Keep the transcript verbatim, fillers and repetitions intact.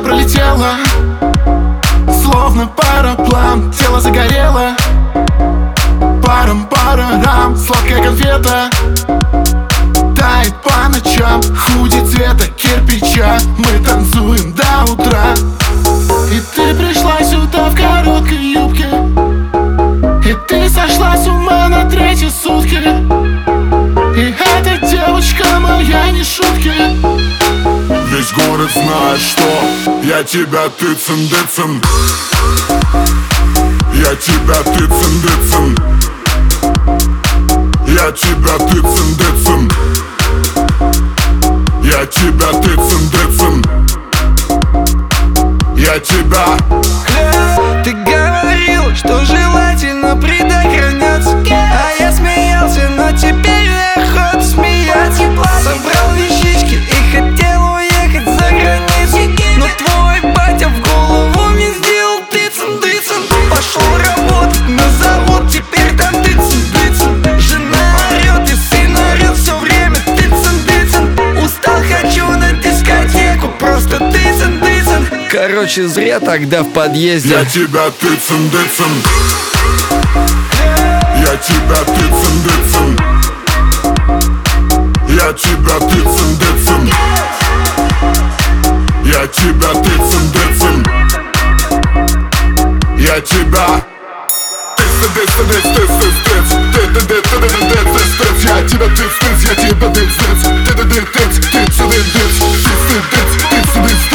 пролетела, словно пароплан. Тело загорело, паром-парам, сладкая конфета тает по ночам. Худи цвета кирпича, мы танцуем до утра. И ты пришла сюда в короткой юбке, и ты сошла с ума на третьи сутки. И эта девочка моя не шутки. Весь город знает, что я тебя тыцен-дыцен, я тебя тыцен-дыцен, я тебя тыцен-дыцен, я тебя тыцен-дыцен, я тебя. Ты говорил, что желательно предохраняться, а я смеялся, но теперь неохота смеяться. Собрал вещички и хотел уехать за границу, но твой батя в голову мне сделал тыцен-дыцен. Пошел работать на завод, теперь там тыцен-дыцен. Жена орет и сын орет все время тыцен-дыцен. Устал, хочу на дискотеку, просто тыцен-дыцен. Короче, зря тогда в подъезде. Я тебя тыцен-дыцен, я тебя тыцен-дыцен, я тебя тыцен-дыцен, я тебя тыцен-дыцен, я тебя тыц-тыц-тыц-тыц-тыц-тыц, тыц-тыц-тыц-тыц-тыц, я тебя тыц-тыц, я тебя тыц-тыц, тыц-тыц-тыц-тыц-тыц-тыц, тыц-тыц-тыц-тыц-тыц.